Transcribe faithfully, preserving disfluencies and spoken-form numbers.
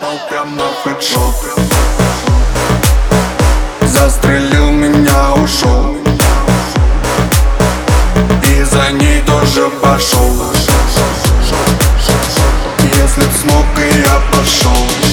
прямо в хедшот. Застрелил меня, ушел, и за ней тоже пошел. Если б смог, и я пошел.